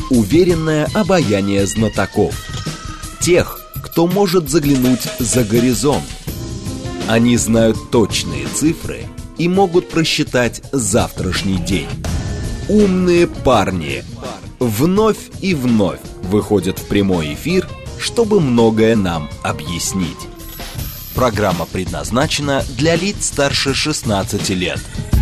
уверенное обаяние знатоков. Тех, кто может заглянуть за горизонт. Они знают точные цифры и могут просчитать завтрашний день. Умные парни вновь и вновь выходят в прямой эфир, чтобы многое нам объяснить. Программа предназначена для лиц старше 16 лет.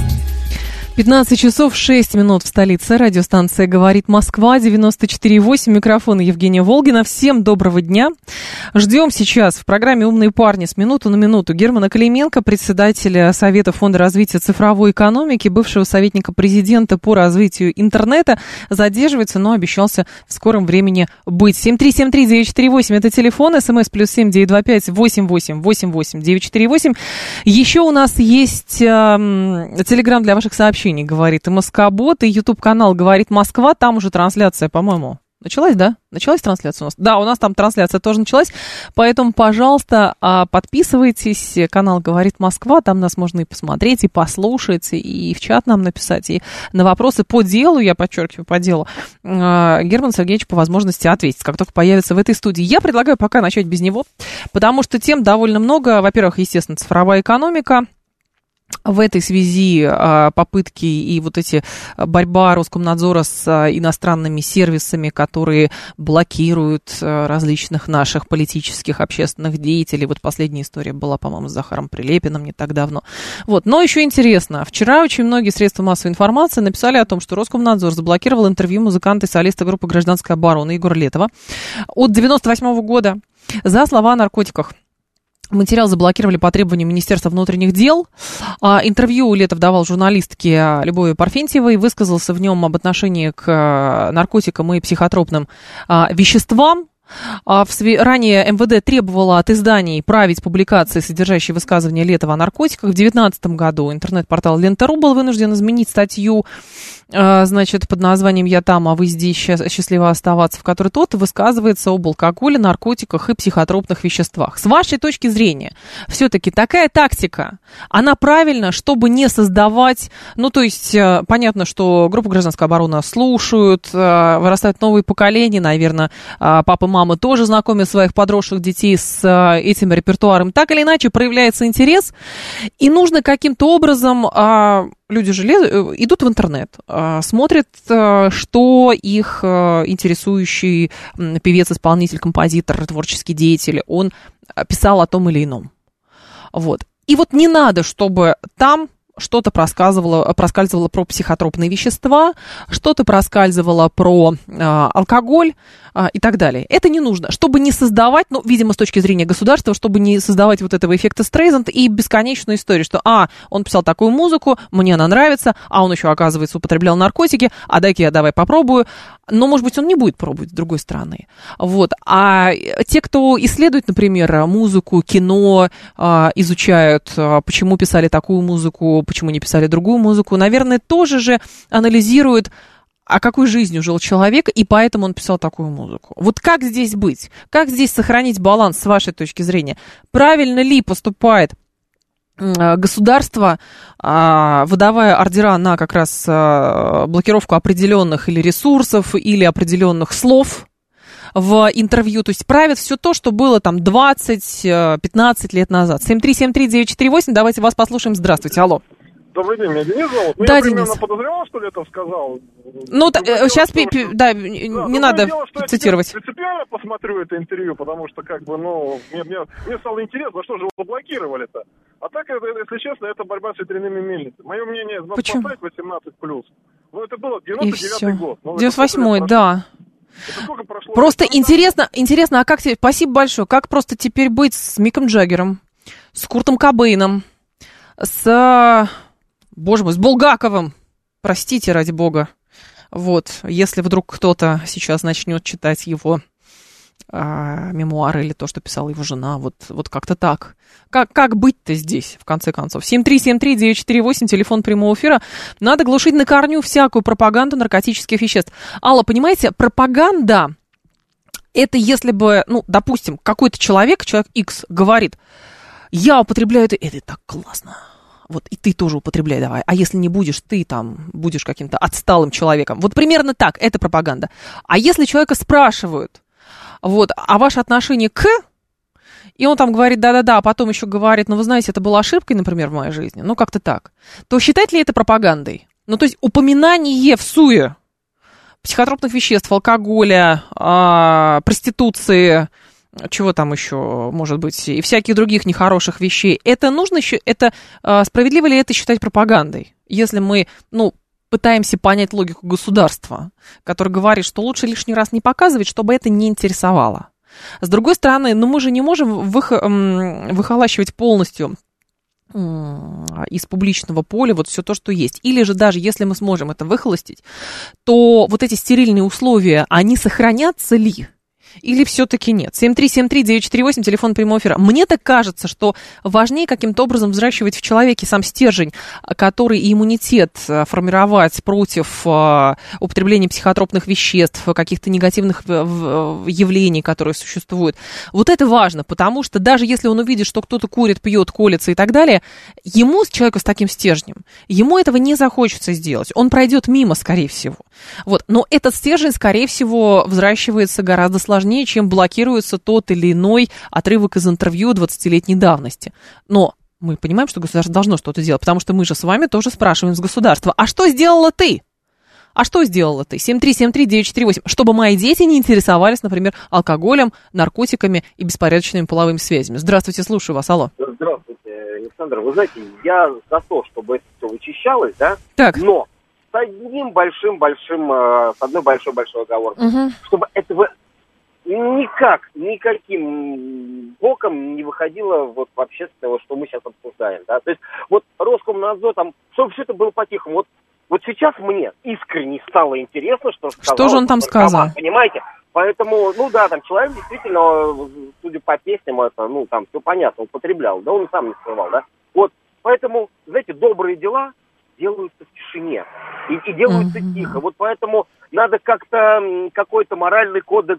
15 часов 6 минут в столице. Радиостанция «Говорит Москва», 94,8. Микрофон Евгения Волгина. Всем доброго дня. Ждем сейчас в программе «Умные парни» с минуту на минуту Германа Клименко, председателя Совета Фонда развития цифровой экономики, бывшего советника президента по развитию интернета. Задерживается, но обещался в скором времени быть. 7373948 это телефон, смс +7 925 88 88 948. Еще у нас есть телеграм для ваших сообщений. Говорит и Москобот, и YouTube-канал «Говорит Москва». Там уже трансляция, по-моему, началась, да? Началась трансляция у нас? Да, у нас там трансляция тоже началась. Поэтому, пожалуйста, подписывайтесь. Канал «Говорит Москва». Там нас можно и посмотреть, и послушать, и в чат нам написать. И на вопросы по делу, я подчеркиваю, по делу, Герман Сергеевич по возможности ответит, как только появится в этой студии. Я предлагаю пока начать без него, потому что тем довольно много. Во-первых, естественно, цифровая экономика. В этой связи попытки и вот эти борьба Роскомнадзора с иностранными сервисами, которые блокируют различных наших политических, общественных деятелей. Вот последняя история была, по-моему, с Захаром Прилепиным не так давно. Вот. Но еще интересно, вчера очень многие средства массовой информации написали о том, что Роскомнадзор заблокировал интервью музыканта и солиста группы «Гражданская оборона» Егора Летова от 98 года за слова о наркотиках. Материал заблокировали по требованию Министерства внутренних дел. Интервью Летов давал журналистке Любови Парфентьевой, высказался в нем об отношении к наркотикам и психотропным веществам. Ранее МВД требовало от изданий править публикации, содержащие высказывания Летова о наркотиках. В 2019 году интернет-портал Лента.ру был вынужден изменить статью, значит, под названием «Я там, а вы здесь, счастливо оставаться», в которой тот высказывается об алкоголе, наркотиках и психотропных веществах. С вашей точки зрения, все-таки такая тактика, она правильна, чтобы не создавать, ну, то есть, понятно, что группу «Гражданская оборона» слушают, вырастают новые поколения, наверное, папа, мама тоже знакомят своих подросших детей с этим репертуаром. Так или иначе, проявляется интерес, и нужно каким-то образом... Люди же идут в интернет, смотрят, что их интересующий певец, исполнитель, композитор, творческий деятель, он писал о том или ином. Вот. И вот не надо, чтобы там что-то проскальзывало про психотропные вещества, что-то проскальзывало про алкоголь и так далее. Это не нужно, чтобы не создавать, ну, видимо, с точки зрения государства, чтобы не создавать вот этого эффекта Стрейзанд и бесконечную историю, что, он писал такую музыку, мне она нравится, он еще, оказывается, употреблял наркотики, дай-ка я давай попробую. Но, может быть, он не будет пробовать с другой стороны. Вот. А те, кто исследует, например, музыку, кино, изучают, почему писали такую музыку, почему не писали другую музыку, наверное, тоже же анализируют, а какой жизнью жил человек, и поэтому он писал такую музыку. Вот как здесь быть? Как здесь сохранить баланс с вашей точки зрения? Правильно ли поступает государство, выдавая ордера на как раз блокировку определенных или ресурсов, или определенных слов в интервью, то есть правит все то, что было там 20-15 лет назад. 7373948, давайте вас послушаем. Здравствуйте, алло. Добрый день, меня Денис зовут. Да, я Денис. примерно подозревал, что Летов сказал. Ну, сейчас, не надо цитировать. Я принципиально посмотрю это интервью, потому что, мне стало интересно, что же его заблокировали-то. А так, если честно, это борьба с ветряными мельницами. Мое мнение, надо поставить 18+. Ну, это было 99-й год. 98-й, да. Просто интересно, а как тебе, спасибо большое, как просто теперь быть с Миком Джаггером, с Куртом Кобейном, с Булгаковым, простите, ради бога. Вот, если вдруг кто-то сейчас начнет читать его мемуары или то, что писала его жена, вот как-то так. Как быть-то здесь, в конце концов? 7373948, телефон прямого эфира. Надо глушить на корню всякую пропаганду наркотических веществ. Алла, понимаете, пропаганда, это если бы, допустим, какой-то человек X говорит, я употребляю это так классно. Вот и ты тоже употребляй давай. А если не будешь, ты там будешь каким-то отсталым человеком. Вот примерно так, это пропаганда. А если человека спрашивают, вот, а ваше отношение к... И он там говорит, да-да-да, а потом еще говорит, ну, вы знаете, это была ошибкой, например, в моей жизни, ну, как-то так. То считать ли это пропагандой? Ну, то есть упоминание всуе психотропных веществ, алкоголя, проституции, чего там еще может быть, и всяких других нехороших вещей, это нужно еще, это справедливо ли это считать пропагандой? Если мы, ну, пытаемся понять логику государства, которое говорит, что лучше лишний раз не показывать, чтобы это не интересовало. С другой стороны, ну мы же не можем выхолащивать полностью из публичного поля вот все то, что есть. Или же даже если мы сможем это выхолостить, то вот эти стерильные условия, они сохранятся ли? Или все-таки нет? 7373948, телефон прямого эфира. Мне так кажется, что важнее каким-то образом взращивать в человеке сам стержень, который и иммунитет формировать против употребления психотропных веществ, каких-то негативных явлений, которые существуют. Вот это важно, потому что даже если он увидит, что кто-то курит, пьет, колется и так далее, ему, человеку с таким стержнем, ему этого не захочется сделать. Он пройдет мимо, скорее всего. Вот. Но этот стержень, скорее всего, взращивается гораздо сложнее, чем блокируется тот или иной отрывок из интервью 20-летней давности. Но мы понимаем, что государство должно что-то делать, потому что мы же с вами тоже спрашиваем с государства, а что сделала ты? А что сделала ты? 7373948, чтобы мои дети не интересовались, например, алкоголем, наркотиками и беспорядочными половыми связями. Здравствуйте, слушаю вас, алло. Здравствуйте, Александр. Вы знаете, я за то, чтобы это все вычищалось, да? Так. Но с одной большой оговоркой, чтобы этого никаким боком не выходило вот в общественное, что мы сейчас обсуждаем, да, то есть вот Роскомнадзор там, чтобы все это было по-тихому, вот сейчас мне искренне стало интересно, что же он там сказал, понимаете, поэтому, ну да, там человек действительно, судя по песням, это, ну там все понятно, употреблял, да, он и сам не скрывал, да, вот, поэтому, знаете, добрые дела делаются в тишине и делаются тихо. Вот поэтому надо как-то какой-то моральный кодекс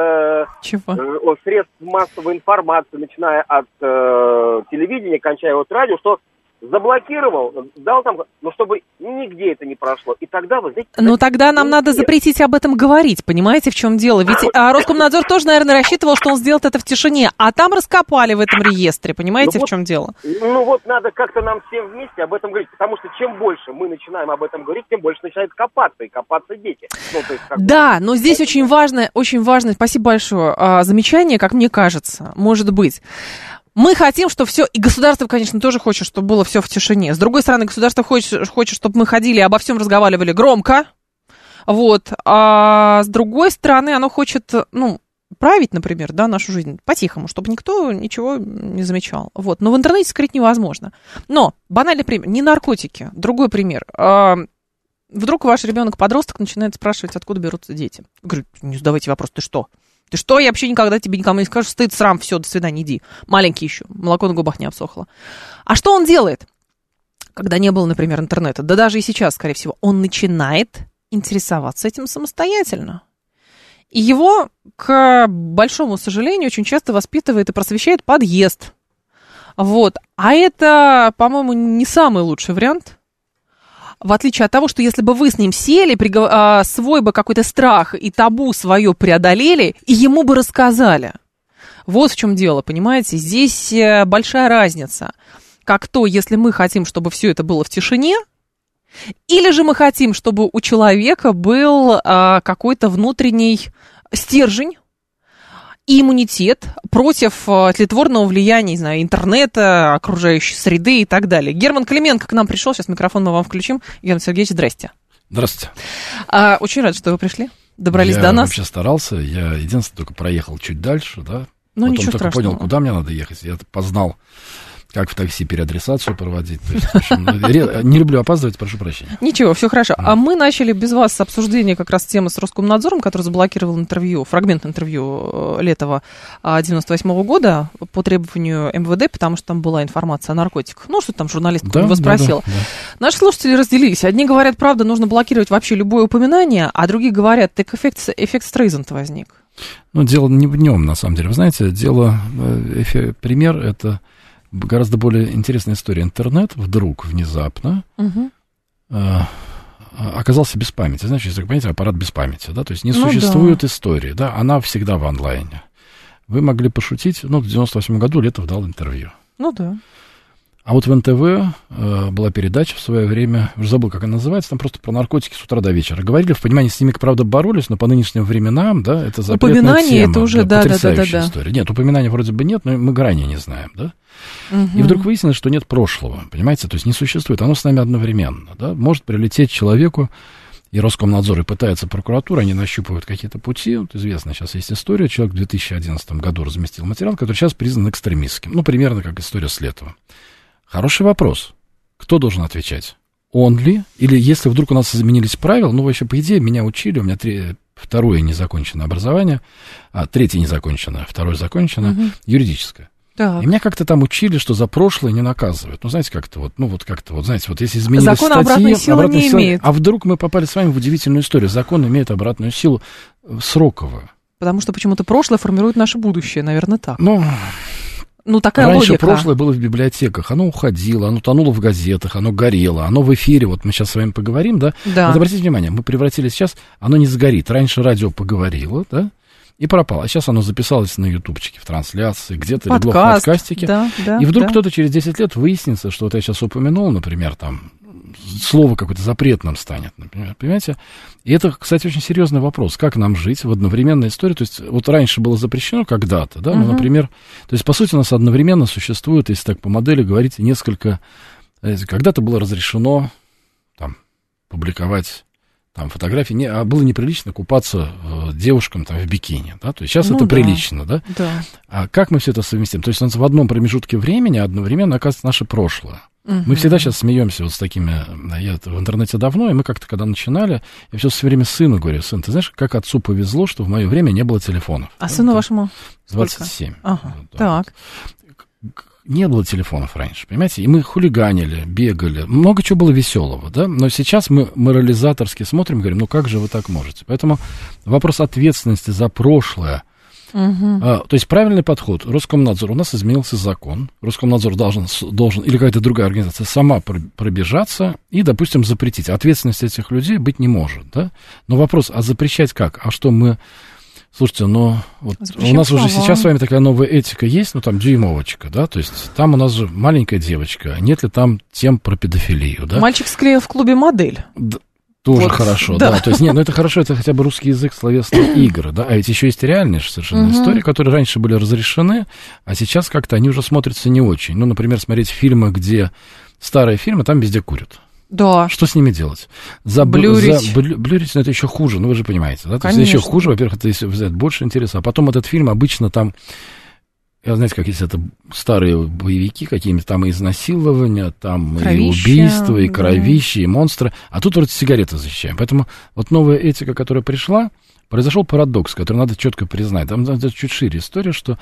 средств массовой информации, начиная от телевидения, кончая от радио, что заблокировал, дал там, но чтобы нигде это не прошло. И тогда, вы знаете... Ну, тогда нам надо запретить об этом говорить, понимаете, в чем дело? Ведь Роскомнадзор тоже, наверное, рассчитывал, что он сделает это в тишине, а там раскопали в этом реестре, понимаете, в чем дело? Ну, вот надо как-то нам всем вместе об этом говорить, потому что чем больше мы начинаем об этом говорить, тем больше начинают копаться, и копаться дети. Ну, то есть, да, но здесь очень важно, спасибо большое, замечание, как мне кажется, может быть. Мы хотим, чтобы все, и государство, конечно, тоже хочет, чтобы было все в тишине. С другой стороны, государство хочет, чтобы мы ходили и обо всем разговаривали громко, вот. А с другой стороны, оно хочет, ну, править, например, да, нашу жизнь по-тихому, чтобы никто ничего не замечал. Вот. Но в интернете скрыть невозможно. Но, банальный пример, не наркотики, другой пример. Вдруг ваш ребенок-подросток начинает спрашивать, откуда берутся дети. Говорю, не задавайте вопрос, ты что? Ты что, я вообще никогда тебе никому не скажу, стыд, срам, все, до свидания, иди. Маленький еще, молоко на губах не обсохло. А что он делает, когда не было, например, интернета? Да даже и сейчас, скорее всего, он начинает интересоваться этим самостоятельно. И его, к большому сожалению, очень часто воспитывает и просвещает подъезд. Вот. А это, по-моему, не самый лучший вариант. В отличие от того, что если бы вы с ним сели, свой бы какой-то страх и табу свое преодолели, и ему бы рассказали. Вот в чем дело, понимаете? Здесь большая разница. Как то, если мы хотим, чтобы все это было в тишине, или же мы хотим, чтобы у человека был какой-то внутренний стержень, и иммунитет против тлетворного влияния, не знаю, интернета, окружающей среды и так далее. Герман Клименко к нам пришел, сейчас микрофон мы вам включим. Герман Сергеевич, здрасте. Здравствуйте. Очень рад, что вы пришли, добрались до нас. Я вообще старался, я единственное только проехал чуть дальше, да. Ну, потом ничего только страшного. понял, куда мне надо ехать. Я познал, как в такси переадресацию проводить. То есть, в общем, не люблю опаздывать, прошу прощения. Ничего, все хорошо. А мы начали без вас с обсуждения как раз темы с Роскомнадзором, который заблокировал интервью, фрагмент интервью Летова 98 года по требованию МВД, потому что там была информация о наркотиках. Ну, что там журналистка его спросила. Да. Наши слушатели разделились. Одни говорят, правда, нужно блокировать вообще любое упоминание, а другие говорят, так эффект Стрейзанд возник. Ну, дело не в нем, на самом деле. Вы знаете, пример это... гораздо более интересная история. Интернет вдруг, внезапно оказался без памяти. Знаешь, если вы понимаете, аппарат без памяти, да, то есть не существует истории, да, она всегда в онлайне. Вы могли пошутить, в 98 году Летов дал интервью. Ну да. А вот в НТВ была передача в свое время, уже забыл, как она называется, там просто про наркотики с утра до вечера. Говорили, в понимании с ними, правда, боролись, но по нынешним временам, да, это запретная упоминание, тема. Это уже, потрясающая история. Нет, упоминания вроде бы нет, но мы грани не знаем, да. И вдруг выяснилось, что нет прошлого, понимаете, то есть не существует, оно с нами одновременно, да. Может прилететь человеку, и Роскомнадзор, и пытается прокуратура, они нащупывают какие-то пути. Вот известно, сейчас есть история, человек в 2011 году разместил материал, который сейчас признан экстремистским. Примерно как история с Летова. Хороший вопрос. Кто должен отвечать? Он ли? Или если вдруг у нас изменились правила, вообще, по идее, меня учили, у меня второе незаконченное образование, третье незаконченное, второе законченное, юридическое. Так. И меня как-то там учили, что за прошлое не наказывают. Знаете, как-то знаете, если изменились закон статьи... обратной силы не имеет. А вдруг мы попали с вами в удивительную историю. Закон имеет обратную силу сроковую. Потому что почему-то прошлое формирует наше будущее, наверное, так. Такая раньше логика. Прошлое было в библиотеках, оно уходило, оно тонуло в газетах, оно горело, оно в эфире, вот мы сейчас с вами поговорим, да? Да. Вот обратите внимание, мы превратились сейчас, оно не сгорит. Раньше радио поговорило, да? И пропало. А сейчас оно записалось на ютубчике, в трансляции, где-то легло в подкастике. Да, и вдруг кто-то через 10 лет выяснится, что вот я сейчас упомянул, например, там, слово какое-то запретным станет, например, понимаете? И это, кстати, очень серьезный вопрос. Как нам жить в одновременной истории? То есть, вот раньше было запрещено когда-то, да, например, то есть, по сути, у нас одновременно существует, если так по модели говорить, несколько... Когда-то было разрешено, там, публиковать... Там фотографии, было неприлично купаться девушкам там в бикини, да, то есть сейчас это прилично, да? Да. А как мы все это совместим? То есть у нас в одном промежутке времени одновременно оказывается наше прошлое. Мы всегда сейчас смеемся вот с такими, я в интернете давно, и мы как-то когда начинали, я все время сыну говорю: сын, ты знаешь, как отцу повезло, что в мое время не было телефонов. А сыну вашему 27. Ага, да. Так. Не было телефонов раньше, понимаете, и мы хулиганили, бегали, много чего было веселого, да, но сейчас мы морализаторски смотрим и говорим, как же вы так можете? Поэтому вопрос ответственности за прошлое, то есть правильный подход. Роскомнадзор, у нас изменился закон, Роскомнадзор должен или какая-то другая организация сама пробежаться и, допустим, запретить. Ответственность этих людей быть не может, да, но вопрос, а запрещать как? А что мы... Слушайте, вот у нас уже сейчас с вами такая новая этика есть, там дюймовочка, да, то есть там у нас же маленькая девочка, нет ли там тем про педофилию, да? Мальчик склеил в клубе модель. Тоже хорошо, да. То есть, это хорошо, это хотя бы русский язык, словесные игры, да, а ведь еще есть реальные совершенно истории, которые раньше были разрешены, а сейчас как-то они уже смотрятся не очень. Например, смотреть фильмы, где старые фильмы, там везде курят. Да. Что с ними делать? Блюрить. Блюрить, это еще хуже, вы же понимаете, да? То есть еще хуже, во-первых, это если взять больше интереса, а потом этот фильм обычно там, знаете, как если это старые боевики, какие-нибудь там и изнасилования, там кровища, и убийства, и кровища, и монстры, а тут вроде сигареты защищаем. Поэтому вот новая этика, которая пришла, произошел парадокс, который надо четко признать. Там чуть шире история, что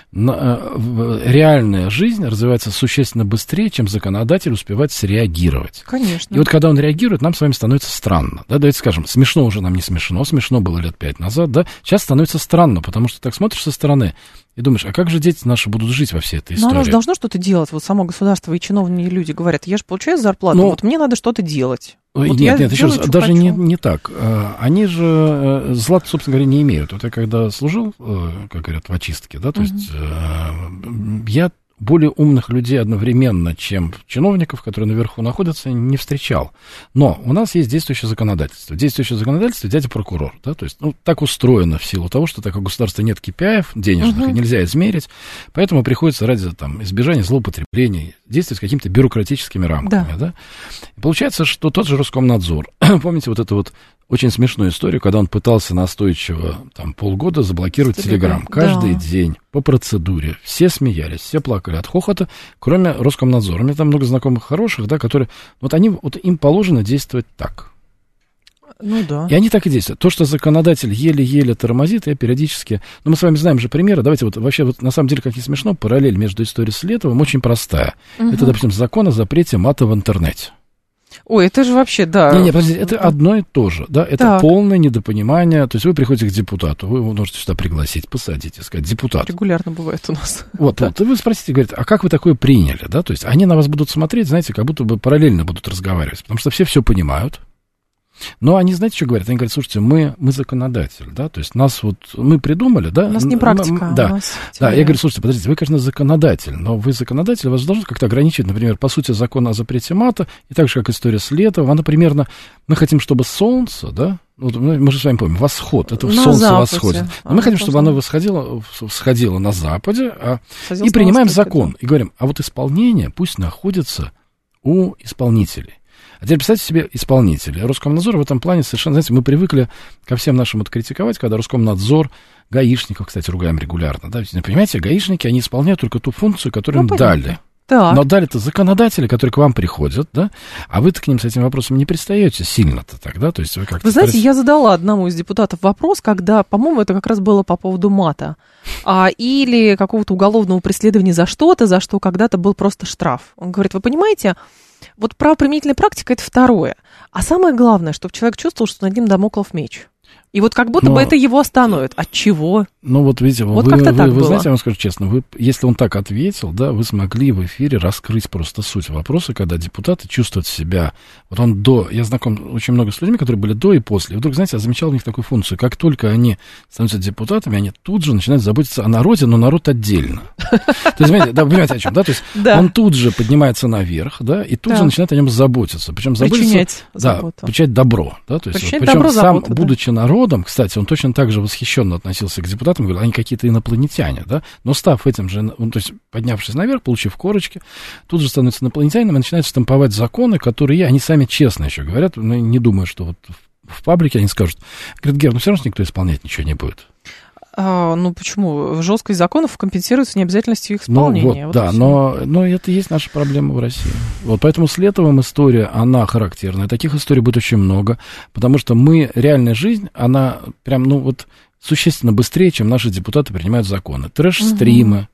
реальная жизнь развивается существенно быстрее, чем законодатель успевает среагировать. Конечно. И вот когда он реагирует, нам с вами становится странно. Да? Давайте скажем, смешно уже нам не смешно, смешно было лет 5 назад, да? Сейчас становится странно, потому что так смотришь со стороны и думаешь, а как же дети наши будут жить во всей этой истории? Оно же должно что-то делать. Вот само государство и чиновники, люди говорят, я же получаю зарплату, вот мне надо что-то делать. Нет, еще раз, даже не так. Они же зла, собственно говоря, не имеют. Вот я когда служил, как говорят, в очистке, да, то есть я более умных людей одновременно, чем чиновников, которые наверху находятся, не встречал. Но у нас есть действующее законодательство. Действующее законодательство дядя прокурор, да, то есть, так устроено в силу того, что так как у государства нет KPI денежных, и нельзя измерить, поэтому приходится ради избежания злоупотреблений действовать с какими-то бюрократическими рамками, да. И получается, что тот же Роскомнадзор, помните вот эту вот очень смешную историю, когда он пытался настойчиво полгода заблокировать Телеграм. Каждый день по процедуре. Все смеялись, все плакали от хохота, кроме Роскомнадзора. У меня там много знакомых хороших, да, которые... им положено действовать так. И они так и действуют. То, что законодатель еле-еле тормозит, я периодически... мы с вами знаем же примеры. Давайте на самом деле, как не смешно, параллель между историей с Летовым очень простая. Это, допустим, закон о запрете мата в интернете. Ой, это же вообще, да. Не, подождите, это одно и то же, да, это так. Полное недопонимание, то есть вы приходите к депутату, вы его можете сюда пригласить, посадить и сказать: депутат. Регулярно бывает у нас. Вот, и вы спросите, говорит, а как вы такое приняли, да, то есть они на вас будут смотреть, знаете, как будто бы параллельно будут разговаривать, потому что все понимают. Но они, знаете, что говорят? Они говорят: слушайте, мы законодатель, да, то есть нас вот, мы придумали, да. У нас не практика. Да, я говорю: слушайте, подождите, вы, конечно, законодатель, но вы законодатель, вас должны как-то ограничить, например, по сути, закон о запрете мата, и так же, как история с летом, она примерно, мы хотим, чтобы солнце, да, вот мы же с вами помним, восход, это на солнце западе. Восходит. Но мы хотим, чтобы оно всходило на западе, и принимаем закон, и говорим: а вот исполнение пусть находится у исполнителей. А теперь представьте себе исполнителей. Роскомнадзор в этом плане совершенно, знаете, мы привыкли ко всем нашим вот критиковать, когда Роскомнадзор, гаишников, кстати, ругаем регулярно, да, понимаете, гаишники, они исполняют только ту функцию, которую им дали. Так. Но дали-то законодатели, которые к вам приходят, да, а вы-то к ним с этим вопросом не пристаете сильно-то тогда, то есть вы как-то... Вы знаете, я задала одному из депутатов вопрос, когда, по-моему, это как раз было по поводу мата, или какого-то уголовного преследования за что-то, за что когда-то был просто штраф. Он говорит: вы понимаете... Вот правоприменительная практика — это второе. А самое главное, чтобы человек чувствовал, что над ним дамоклов меч. И вот как будто бы это его остановит. От чего? Ну вот видите, вот вы знаете, я вам скажу честно, если он так ответил, да, вы смогли в эфире раскрыть просто суть вопроса, когда депутаты чувствуют себя, вот он я знаком очень много с людьми, которые были до и после, и вдруг, знаете, я замечал у них такую функцию: как только они становятся депутатами, они тут же начинают заботиться о народе, но народ отдельно. То есть, да, вы понимаете, о чем, да? То есть он тут же поднимается наверх, да, и тут же начинает о нем заботиться. Причем заботиться... Причинять добро, да, то есть причем сам, будучи народом, кстати, он точно так же восхищенно относился к депутатам, говорил: они какие-то инопланетяне, да, но став этим же, то есть поднявшись наверх, получив корочки, тут же становится инопланетянином и начинают штамповать законы, которые они сами честно еще говорят, но не думаю, что вот в паблике они скажут: говорит, Гер, все равно никто исполнять ничего не будет. Ну почему? Жесткость законов компенсируется необязательностью их исполнения. Вот, да, но это и есть наша проблема в России. Вот поэтому с Летовым история, она характерная. Таких историй будет очень много, потому что реальная жизнь, она прям, существенно быстрее, чем наши депутаты принимают законы. Трэш-стримы.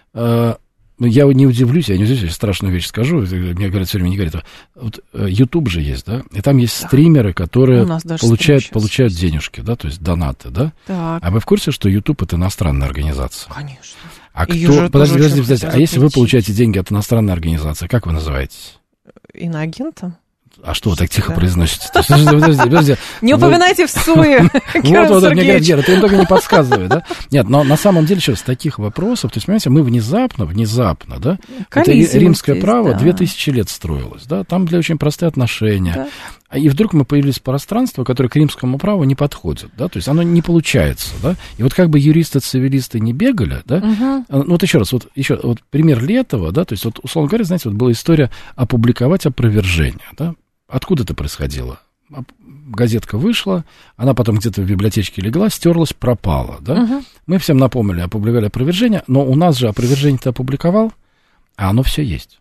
Я не удивлюсь, я страшную вещь скажу, мне говорят все время, не говорят, вот YouTube же есть, да, и там есть стримеры, которые получают денежки, да, то есть донаты, да, так. А вы в курсе, что YouTube — это иностранная организация? Конечно. А кто, подождите, а если вы получаете деньги от иностранной организации, как вы называетесь? Иноагентом? А что вы так тихо произносите? Подожди. Не упоминайте в суе, Вот, мне говорят: Гера, ты им только не подсказывай, да? Нет, но на самом деле, сейчас таких вопросов, то есть, понимаете, мы внезапно, да? Это римское право 2000 лет строилось, да? Там были очень простые отношения. И вдруг мы появились в пространстве, которое к римскому праву не подходит, да, то есть оно не получается, да, и вот как бы юристы-цивилисты не бегали, да, вот еще раз, вот пример Летова, да, то есть вот, условно говоря, знаете, вот была история опубликовать опровержение, да, откуда это происходило? Газетка вышла, она потом где-то в библиотечке легла, стерлась, пропала, да, мы всем напомнили, опубликовали опровержение, но у нас же опровержение-то опубликовал, а оно все есть.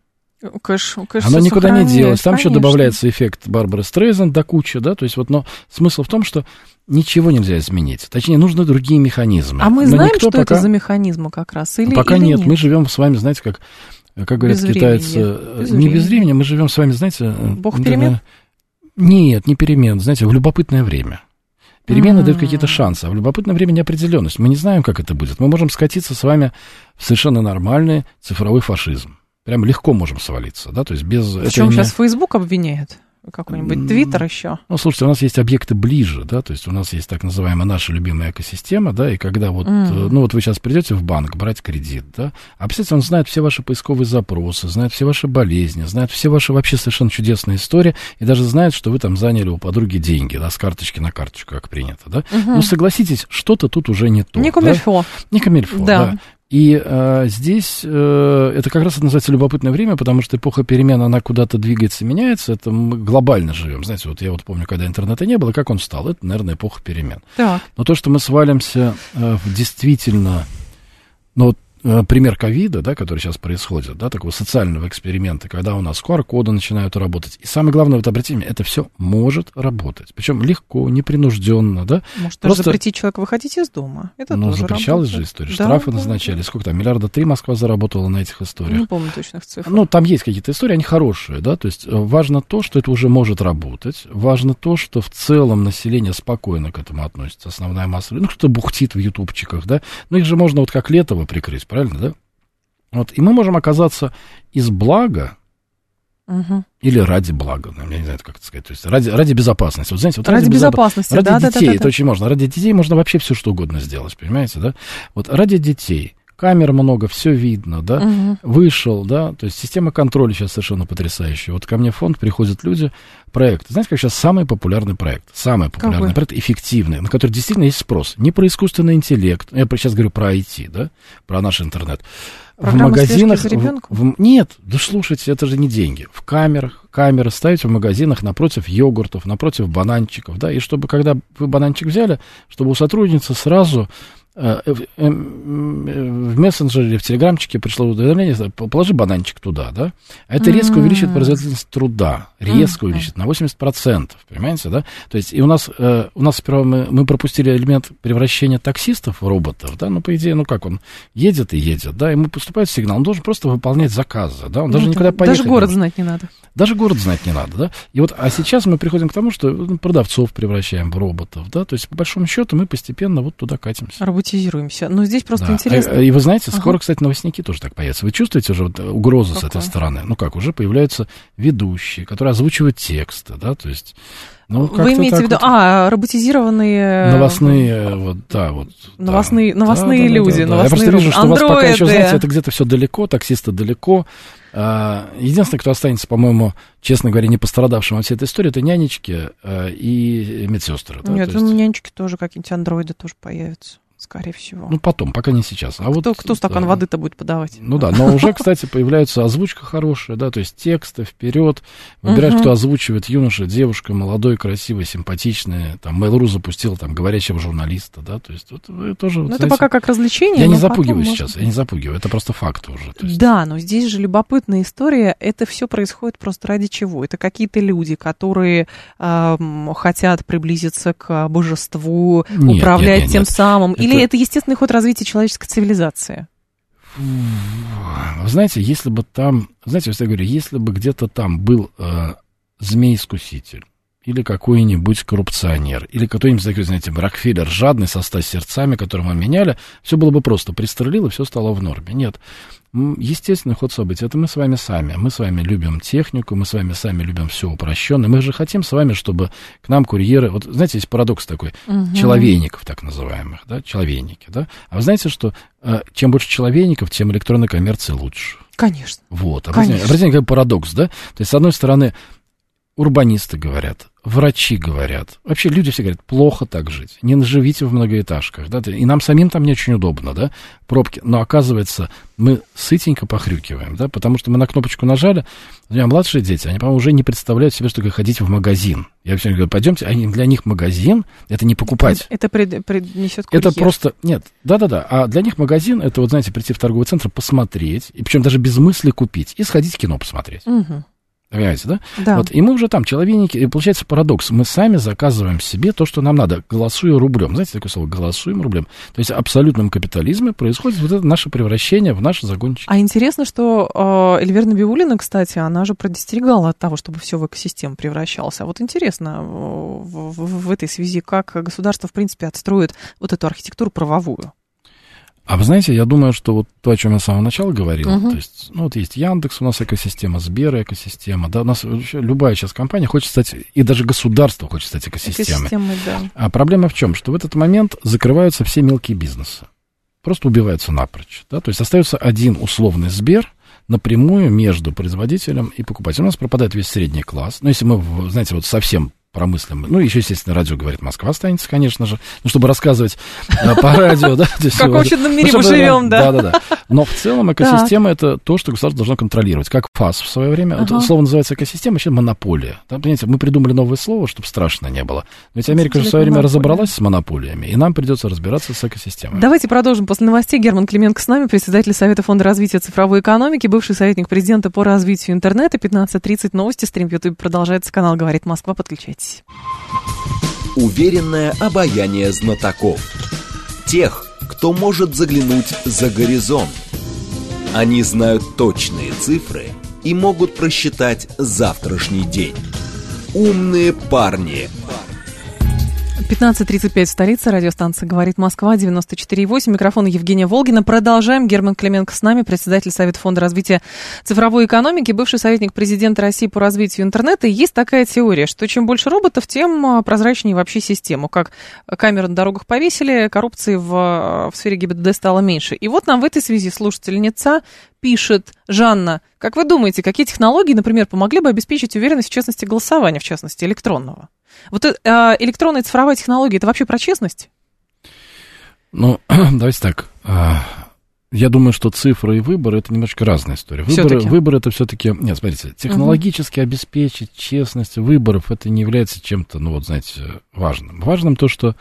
Оно никуда не делось. Там еще добавляется эффект Барбары Стрейзанд до кучи, да, то есть вот, но смысл в том, что ничего нельзя изменить. Точнее, нужны другие механизмы. А мы знаем, что это за механизмы как раз? Пока нет. Мы живем с вами, знаете, как говорят китайцы, не без времени, мы живем с вами, знаете... Бог перемен? Нет, не перемен, знаете, в любопытное время. Перемены дают какие-то шансы, а в любопытное время неопределенность. Мы не знаем, как это будет. Мы можем скатиться с вами в совершенно нормальный цифровой фашизм. Прям легко можем свалиться, да, то есть без... Причем сейчас Facebook обвиняет? Какой-нибудь Твиттер еще? Ну, слушайте, у нас есть объекты ближе, да, то есть у нас есть так называемая наша любимая экосистема, да, и когда вот, вот вы сейчас придете в банк брать кредит, да, а представьте, он знает все ваши поисковые запросы, знает все ваши болезни, знает все ваши вообще совершенно чудесные истории, и даже знает, что вы там заняли у подруги деньги, да, с карточки на карточку, как принято, да. Ну, согласитесь, что-то тут уже не то. Не камильфо. Да? Не камильфо, да. И здесь это как раз это называется любопытное время, потому что эпоха перемен, она куда-то двигается, меняется, это мы глобально живем. Знаете, вот я вот помню, когда интернета не было, как он стал, это, наверное, эпоха перемен. Так. Но то, что мы свалимся в действительно, пример ковида, да, который сейчас происходит, да, такого социального эксперимента, когда у нас QR-коды начинают работать. И самое главное, вот обратите внимание, это все может работать. Причем легко, непринужденно, да. Может, даже запретить человеку выходить из дома. Это тоже запрещалась же история. Штрафы назначали. Сколько там, 3 миллиарда Москва заработала на этих историях. Не помню точных цифр. Ну, там есть какие-то истории, они хорошие, да, то есть важно то, что это уже может работать. Важно то, что в целом население спокойно к этому относится. Основная масса, ну, кто-то бухтит в ютубчиках, да. Ну, их же можно вот как Летова прикрыть, правильно, да? Вот, и мы можем оказаться из блага или ради блага, я не знаю, как это сказать, то есть ради безопасности. Вот, знаете, вот ради безопасности, ради детей, это очень можно. Ради детей можно вообще все что угодно сделать, понимаете, да? Вот ради детей. Камер много, все видно, да, вышел, да, то есть система контроля сейчас совершенно потрясающая. Вот ко мне в фонд приходят люди, проект, знаете, как сейчас самый популярный проект, проект эффективный, на который действительно есть спрос, не про искусственный интеллект, я сейчас говорю про IT, да, про наш интернет. Программа в магазинах, слежки за ребенком? Нет, да слушайте, это же не деньги. В камеры ставить в магазинах напротив йогуртов, напротив бананчиков, да, и чтобы, когда вы бананчик взяли, чтобы у сотрудницы сразу в мессенджере или в телеграмчике пришло уведомление, положи бананчик туда, да, а это резко увеличит производительность труда, резко увеличит на 80%, понимаете, да, то есть и у нас сперва мы пропустили элемент превращения таксистов в роботов, да, ну, по идее, ну, как он едет и едет, да, ему поступает сигнал, он должен просто выполнять заказы, да, он даже никуда поехать даже город знать не надо. Даже город знать не надо, да, и вот, а сейчас мы приходим к тому, что продавцов превращаем в роботов, да, то есть, по большому счету, мы постепенно вот туда катимся. Роботизируемся. Но здесь просто интересно. И вы знаете, скоро, кстати, новостники тоже так появятся. Вы чувствуете уже вот угрозу с этой стороны? Ну как, уже появляются ведущие, которые озвучивают тексты, да, то есть... Ну, вы имеете в виду, роботизированные... Новостные, вот, да, вот. Новостные люди, да. Я просто вижу, что у вас пока еще, знаете, это где-то все далеко, таксисты далеко. Единственное, кто останется, по-моему, честно говоря, не пострадавшим от всей этой истории, это нянечки и медсестры. Да? Нет, нянечки тоже, какие-нибудь андроиды тоже появятся. Скорее всего. Ну, потом, пока не сейчас. Кто стакан воды-то будет подавать? Ну да, но уже, кстати, появляется озвучка хорошая, да, то есть тексты вперед, выбирать, кто озвучивает, юноша, девушка, молодой, красивый, симпатичный, там, Mail.ru запустил, там, говорящего журналиста, да, то есть вот вы тоже... Ну, это пока как развлечение. Я не запугиваю сейчас, я не запугиваю, это просто факт уже. То есть... Да, но здесь же любопытная история, это все происходит просто ради чего? Это какие-то люди, которые хотят приблизиться к божеству, управлять тем самым, или это естественный ход развития человеческой цивилизации? Вы знаете, если бы там, знаете, я говорю, если бы где-то там был змей-искуситель, или какой-нибудь коррупционер, или какой-нибудь, знаете, Рокфеллер, жадный, со 100 сердцами, которого мы меняли, все было бы просто, пристрелил, и все стало в норме. Нет. Естественный ход событий. Это мы с вами сами. Мы с вами любим технику, мы с вами сами любим все упрощенное. Мы же хотим с вами, чтобы к нам курьеры... Вот, знаете, есть парадокс такой. Человейников, так называемых, да, человейники, да. А вы знаете, что чем больше человейников, тем электронной коммерции лучше. Конечно. Вот. Обратите, какой парадокс, да. То есть, с одной стороны, урбанисты говорят, врачи говорят, вообще люди все говорят, плохо так жить, не живите в многоэтажках, да, и нам самим там не очень удобно, да, пробки, но оказывается, мы сытенько похрюкиваем, да, потому что мы на кнопочку нажали, у меня младшие дети, они, по-моему, уже не представляют себе, что такое ходить в магазин. Я все говорю, пойдемте, для них магазин, это не покупать. Это принесет курьер. Это просто, нет, да-да-да, а для них магазин, это вот, знаете, прийти в торговый центр, посмотреть, и причем даже без мысли купить, и сходить в кино посмотреть. Понимаете, да? Да. Вот, и мы уже там, человейники, и получается парадокс. Мы сами заказываем себе то, что нам надо, голосуя рублем. Знаете такое слово? Голосуем рублем. То есть в абсолютном капитализме происходит вот это наше превращение в наши загончики. А интересно, что Эльвира Набиуллина, кстати, она же предостерегала от того, чтобы все в экосистему превращалось. А вот интересно в этой связи, как государство, в принципе, отстроит вот эту архитектуру правовую. А вы знаете, я думаю, что вот то, о чем я с самого начала говорил, то есть, ну, вот есть Яндекс, у нас экосистема, Сбер экосистема, да, у нас вообще любая сейчас компания хочет стать, и даже государство хочет стать экосистемой. Да. А проблема в чем? Что в этот момент закрываются все мелкие бизнесы, просто убиваются напрочь, да, то есть остается один условный Сбер напрямую между производителем и покупателем. У нас пропадает весь средний класс, но если мы, знаете, вот совсем промыслим. Ну, еще, естественно, радио «Говорит Москва» останется, конечно же, ну, чтобы рассказывать по радио, да. В каком чудном мире мы живем, да. Да. Но в целом экосистема — это то, что государство должно контролировать. Как ФАС в свое время. Это слово называется экосистема, сейчас монополия. Понимаете, мы придумали новое слово, чтобы страшно не было. Но ведь Америка же в свое время разобралась с монополиями, и нам придется разбираться с экосистемой. Давайте продолжим после новостей. Герман Клименко с нами, председатель Совета фонда развития цифровой экономики, бывший советник президента по развитию интернета. 15:30 новости, стрим в YouTube продолжается. Канал «Говорит Москва». Подключайтесь. Уверенное обаяние знатоков. Тех, кто может заглянуть за горизонт. Они знают точные цифры и могут просчитать завтрашний день. Умные парни. 15:35 в столице. Радиостанция «Говорит Москва», 94,8. Микрофон Евгения Волгина. Продолжаем. Герман Клименко с нами, председатель Совета фонда развития цифровой экономики, бывший советник президента России по развитию интернета. И есть такая теория, что чем больше роботов, тем прозрачнее вообще систему. Как камеры на дорогах повесили, коррупции в сфере ГИБДД стало меньше. И вот нам в этой связи слушательница пишет: Жанна, как вы думаете, какие технологии, например, помогли бы обеспечить уверенность в честности голосования, в частности, электронного? Вот электронная цифровая технология — это вообще про честность? Ну, давайте так. Я думаю, что цифры и выборы — это немножко разная история. Выборы это все-таки... Нет, смотрите, технологически обеспечить честность выборов — это не является чем-то, ну вот, знаете, важным. Важным то, что...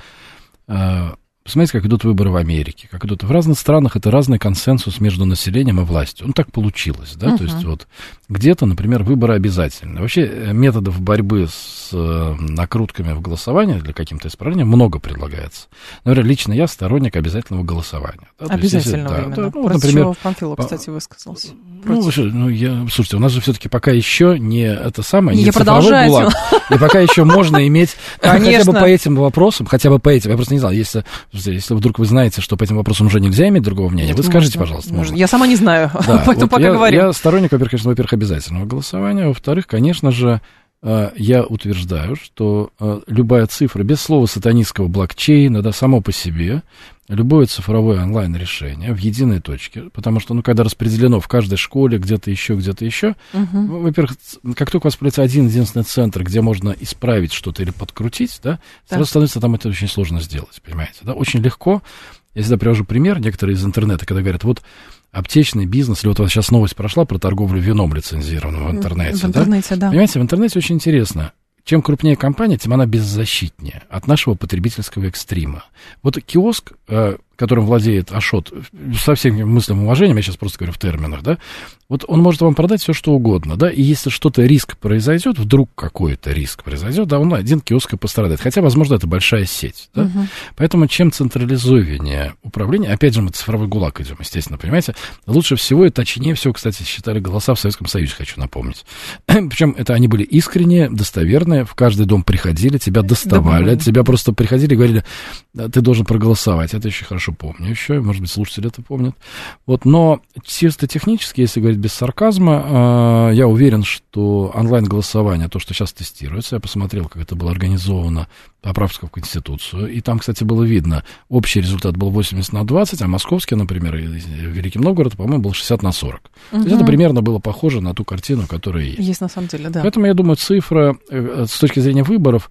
Посмотрите, как идут выборы в Америке, как идут в разных странах, это разный консенсус между населением и властью. Ну, так получилось, да, то есть вот где-то, например, выборы обязательны. Вообще методов борьбы с накрутками в голосовании для каким-то исправления много предлагается. Например, лично я сторонник обязательного голосования. Да, обязательного именно. Да, ну, например, Памфилов, кстати, высказался. Слушайте, у нас же все-таки пока еще не это самое, не цифровой ГУЛАГ, и пока еще можно иметь хотя бы по этим вопросам, я просто не знал, если вдруг вы знаете, что по этим вопросам уже нельзя иметь другого мнения, вы скажите, пожалуйста. Можно. Я сама не знаю, поэтому пока говорю. Я сторонник, во-первых, обязательного голосования, во-вторых, конечно же, я утверждаю, что любая цифра, без слова сатанистского блокчейна, да, само по себе, любое цифровое онлайн-решение в единой точке, потому что, когда распределено в каждой школе, где-то еще, во-первых, как только у вас появляется один единственный центр, где можно исправить что-то или подкрутить, да, сразу становится там это очень сложно сделать, понимаете, да, очень легко. Я всегда привожу пример, некоторые из интернета, когда говорят, вот аптечный бизнес, или вот у вас сейчас новость прошла про торговлю вином лицензированным в интернете. В интернете, да. Понимаете, в интернете очень интересно. Чем крупнее компания, тем она беззащитнее от нашего потребительского экстрима. Вот киоск, которым владеет Ашот, со всем мыслимым уважением, я сейчас просто говорю в терминах, да, вот он может вам продать все, что угодно, да, и если что-то, риск произойдет, вдруг какой-то риск произойдет, да, он один киоск и пострадает, хотя, возможно, это большая сеть, да, поэтому чем централизованнее управление, опять же, мы цифровой ГУЛАГ идем, естественно, понимаете, лучше всего и точнее всего, кстати, считали голоса в Советском Союзе, хочу напомнить, причем это они были искренние, достоверные, в каждый дом приходили, тебя доставали, тебя просто приходили и говорили, ты должен проголосовать, это очень хорошо помню еще, может быть, слушатели это помнят. Вот, но чисто технически, если говорить без сарказма, я уверен, что онлайн-голосование, то, что сейчас тестируется, я посмотрел, как это было организовано, поправка в Конституцию, и там, кстати, было видно, общий результат был 80/20, а московский, например, Великий Новгород, по-моему, был 60/40. То есть это примерно было похоже на ту картину, которая есть. Есть на самом деле, да. Поэтому, я думаю, цифра с точки зрения выборов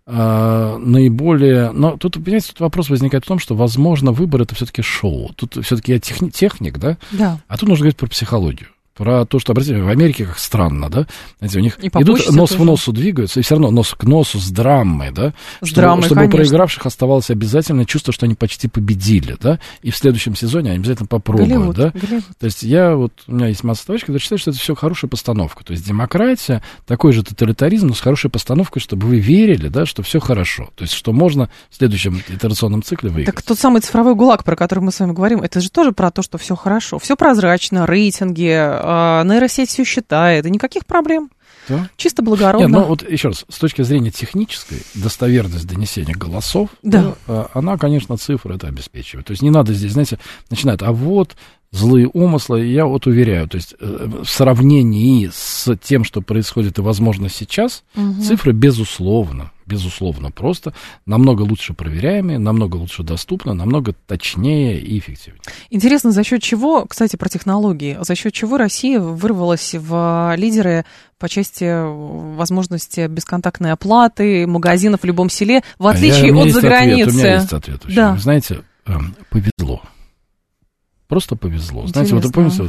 наиболее... Но тут, понимаете, тут вопрос возникает в том, что, возможно, выбор — это все-таки шоу. Тут все-таки я техник, да? Да. А тут нужно говорить про психологию. Про то, что, обратите, в Америке как странно, да? Знаете, у них и идут нос в носу двигаются, и все равно нос к носу с драмой, да? Чтобы у проигравших оставалось обязательное чувство, что они почти победили, да? И в следующем сезоне они обязательно попробуют, да? То есть у меня есть масса товарищей, которые считают, что это все хорошая постановка. То есть демократия, такой же тоталитаризм, но с хорошей постановкой, чтобы вы верили, да, что все хорошо. То есть что можно в следующем итерационном цикле выиграть. Так тот самый цифровой ГУЛАГ, про который мы с вами говорим, это же тоже про то, что все хорошо. Все прозрачно, рейтинги, нейросеть все считает, и никаких проблем. Да? Чисто благородно. Нет, вот еще раз, с точки зрения технической, достоверность донесения голосов, да. Она, конечно, цифры это обеспечивает. То есть не надо здесь, знаете, начинать, а вот злые умыслы, я вот уверяю, то есть в сравнении с тем, что происходит и возможно сейчас, цифры, безусловно, безусловно, просто, намного лучше проверяемые, намного лучше доступно, намного точнее и эффективнее. Интересно, за счет чего, кстати, про технологии, за счет чего Россия вырвалась в лидеры по части возможности бесконтактной оплаты, магазинов в любом селе, в отличие от заграницы? У меня есть ответ. Да. Вы знаете, повезло. Просто повезло. Интересно. Знаете, вот вы помните,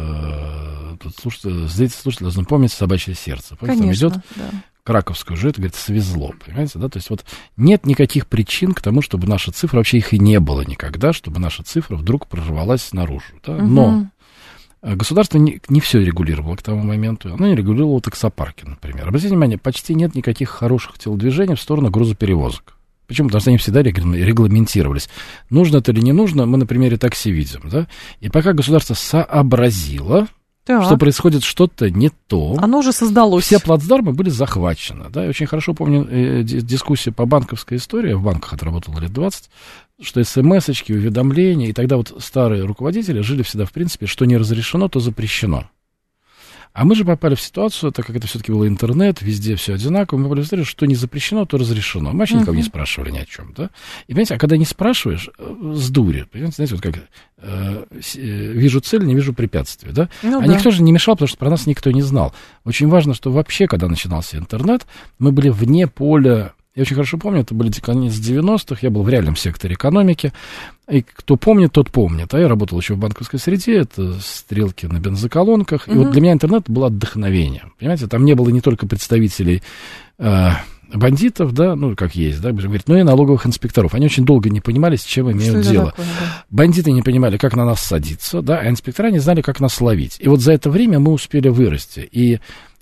слушатели должны помнить «Собачье сердце». Помните, конечно, там идет да. Краковскую жит, говорит, свезло, понимаете, да, то есть вот нет никаких причин к тому, чтобы наша цифра, вообще их и не было никогда, чтобы наша цифра вдруг прорвалась наружу, да, но государство не все регулировало к тому моменту, оно не регулировало таксопарки, например. Обратите внимание, почти нет никаких хороших телодвижений в сторону грузоперевозок. Почему? Потому что они всегда регламентировались. Нужно это или не нужно, мы на примере такси видим, да, и пока государство сообразило, так, что происходит что-то не то. Оно уже создалось. Все плацдармы были захвачены. Да? Я очень хорошо помню дискуссию по банковской истории. Я в банках отработал лет 20, что смс-очки, уведомления. И тогда вот старые руководители жили всегда в принципе, что не разрешено, то запрещено. А мы же попали в ситуацию, так как это все-таки был интернет, везде все одинаково, мы попали в ситуацию, что не запрещено, то разрешено. Мы вообще никого не спрашивали ни о чем, да? И, понимаете, а когда не спрашиваешь, с дури, понимаете, знаете, вот как вижу цель, не вижу препятствия, да? Ну, никто же не мешал, потому что про нас никто не знал. Очень важно, что вообще, когда начинался интернет, мы были вне поля. Я очень хорошо помню, это были конец 90-х, я был в реальном секторе экономики, и кто помнит, тот помнит. А я работал еще в банковской среде, это стрелки на бензоколонках, и вот для меня интернет был отдохновением, понимаете, там не было не только представителей бандитов, да, ну, как есть, да, будем говорить, но и налоговых инспекторов. Они очень долго не понимали, с чем имеют дело. Такое, да? Бандиты не понимали, как на нас садиться, да, а инспектора не знали, как нас ловить. И вот за это время мы успели вырасти, и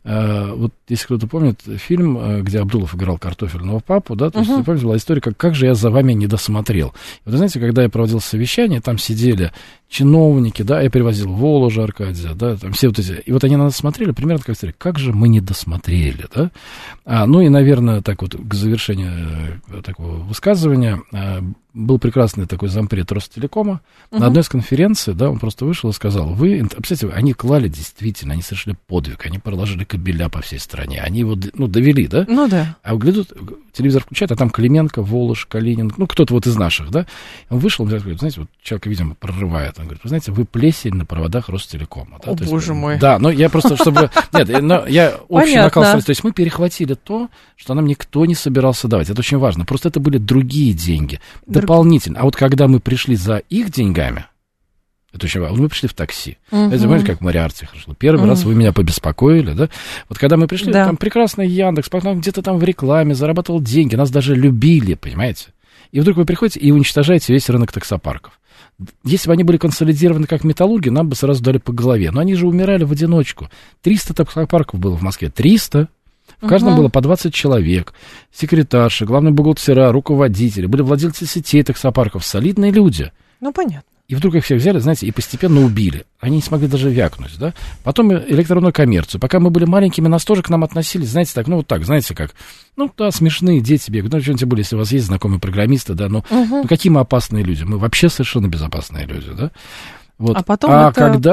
вот если кто-то помнит фильм, где Абдулов играл картофельного папу, да, то есть, помните, была история, как же я за вами не досмотрел. И вот, знаете, когда я проводил совещание, там сидели чиновники, да, я привозил Воложа Аркадия, да, там все вот эти, и вот они на нас смотрели, примерно как история, как же мы не досмотрели, да. Ну и, наверное, так вот, к завершению такого высказывания, был прекрасный такой зампред Ростелекома, на одной из конференций, да, он просто вышел и сказал, представляете, они клали действительно, они совершили подвиг, они проложили кабеля по всей стране, они его, довели, да? Ну да. А глядят, телевизор включает, а там Клименко, Волож, Калинин, кто-то вот из наших, да? Он вышел, он говорит, знаете, вот человек, видимо, прорывает, он говорит, вы знаете, вы плесень на проводах Ростелекома. Да? О, боже мой. Да, но я просто, чтобы... Нет, я общий накал, то есть мы перехватили то, что нам никто не собирался давать, это очень важно, просто это были другие деньги, дополнительно. А вот когда мы пришли за их деньгами, это очень важно, мы пришли в такси. Это, знаете, как в Мариарте хорошо. Первый раз вы меня побеспокоили, да? Вот когда мы пришли, там прекрасный Яндекс, где-то там в рекламе зарабатывал деньги, нас даже любили, понимаете? И вдруг вы приходите и уничтожаете весь рынок таксопарков. Если бы они были консолидированы как металлурги, нам бы сразу дали по голове. Но они же умирали в одиночку. 300 таксопарков было в Москве. 300. В каждом было по 20 человек. Секретарши, главные бухгалтера, руководители. Были владельцы сетей таксопарков. Солидные люди. Ну, понятно. И вдруг их всех взяли, знаете, и постепенно убили. Они не смогли даже вякнуть, да. Потом электронную коммерцию. Пока мы были маленькими, нас тоже к нам относились, знаете, так, знаете, как, смешные дети бегают. Тем более, если у вас есть знакомые программисты, да, какие мы опасные люди. Мы вообще совершенно безопасные люди, да. Вот. Когда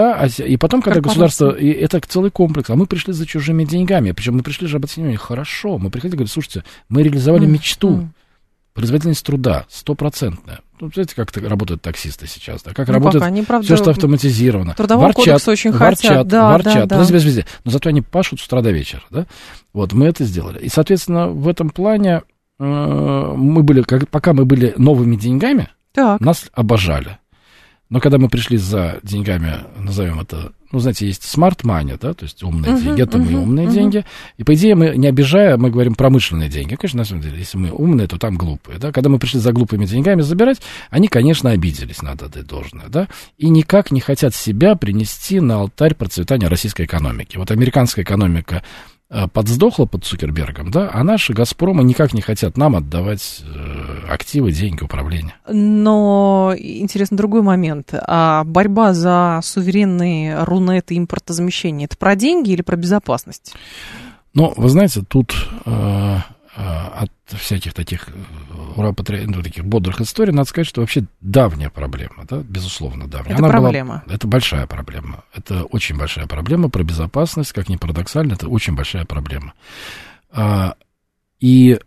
государство, и это целый комплекс, а мы пришли за чужими деньгами, причем мы пришли же, обратите внимание, хорошо, мы приходили и говорили, слушайте, мы реализовали мечту, производительность труда 100%. Знаете, как работают таксисты сейчас, да? Как работает все, что автоматизировано. Трудовой кодекс очень ворчат. Везде. Но зато они пашут с утра до вечера, да? Вот, мы это сделали. И, соответственно, в этом плане пока мы были новыми деньгами, нас обожали. Но когда мы пришли за деньгами, назовем это, знаете, есть smart money, да, то есть умные деньги, это мы умные деньги. И, по идее, мы, не обижая, мы говорим промышленные деньги. Конечно, на самом деле, если мы умные, то там глупые, да. Когда мы пришли за глупыми деньгами забирать, они, конечно, обиделись, надо отдать должное, да. И никак не хотят себя принести на алтарь процветания российской экономики. Вот американская экономика подсдохла под Цукербергом, да, а наши «Газпромы» никак не хотят нам отдавать активы, деньги, управления. Но интересно другой момент. А борьба за суверенные Рунет и импортозамещение, это про деньги или про безопасность? Вы знаете, тут от всяких таких таких бодрых историй, надо сказать, что вообще давняя проблема, да, безусловно, давняя. Это проблема. Это большая проблема. Это очень большая проблема про безопасность, как ни парадоксально, это очень большая проблема. И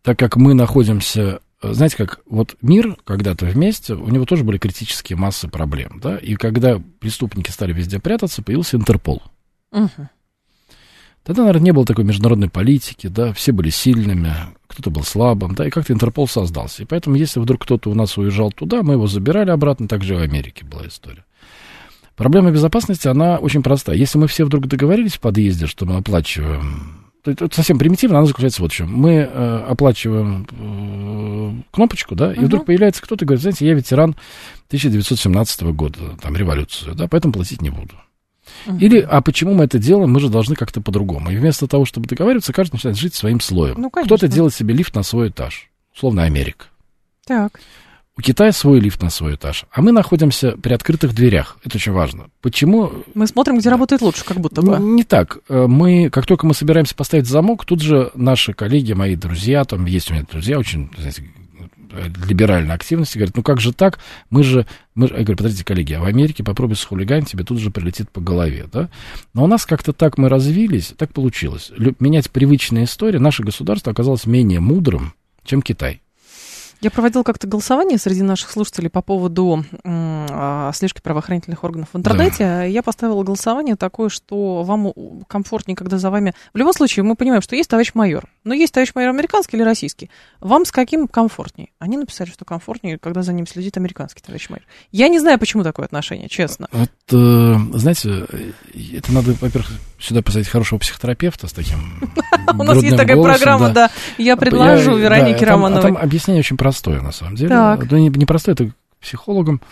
так как мы находимся... Знаете, как вот мир когда-то вместе, у него тоже были критические массы проблем, да, и когда преступники стали везде прятаться, появился Интерпол. Угу. Тогда, наверное, не было такой международной политики, да, все были сильными, кто-то был слабым, да, и как-то Интерпол создался. И поэтому, если вдруг кто-то у нас уезжал туда, мы его забирали обратно, так же и в Америке была история. Проблема безопасности, она очень простая. Если мы все вдруг договорились в подъезде, что мы оплачиваем... Это совсем примитивно, она заключается вот в чем. Мы оплачиваем кнопочку, да, и вдруг появляется кто-то и говорит, знаете, я ветеран 1917 года, там, революцию, да, поэтому платить не буду. Или, а почему мы это делаем, мы же должны как-то по-другому. И вместо того, чтобы договариваться, каждый начинает жить своим слоем. Ну, кто-то делает себе лифт на свой этаж, условно, Америка. Так. У Китая свой лифт на свой этаж, а мы находимся при открытых дверях. Это очень важно. Почему? Мы смотрим, где работает лучше, как будто бы. Не так. Как только мы собираемся поставить замок, тут же наши коллеги, мои друзья, там есть у меня друзья очень, знаете, либеральной активности, говорят, ну как же так, я говорю, подождите, коллеги, а в Америке попробуй схулиганить, тебе тут же прилетит по голове, да? Но у нас как-то так мы развились, так получилось. Менять привычные истории, наше государство оказалось менее мудрым, чем Китай. Я проводила как-то голосование среди наших слушателей по поводу слежки правоохранительных органов в интернете. Да. Я поставила голосование такое, что вам комфортнее, когда за вами... В любом случае, мы понимаем, что есть товарищ майор. Но есть товарищ майор американский или российский. Вам с каким комфортнее? Они написали, что комфортнее, когда за ним следит американский товарищ майор. Я не знаю, почему такое отношение, честно. Знаете, это надо, во-первых, сюда посадить хорошего психотерапевта с таким у нас есть такая программа, да. Я предложу Веронике Романовой. Там объяснение очень простое, на самом деле. Это не простое, это психологам.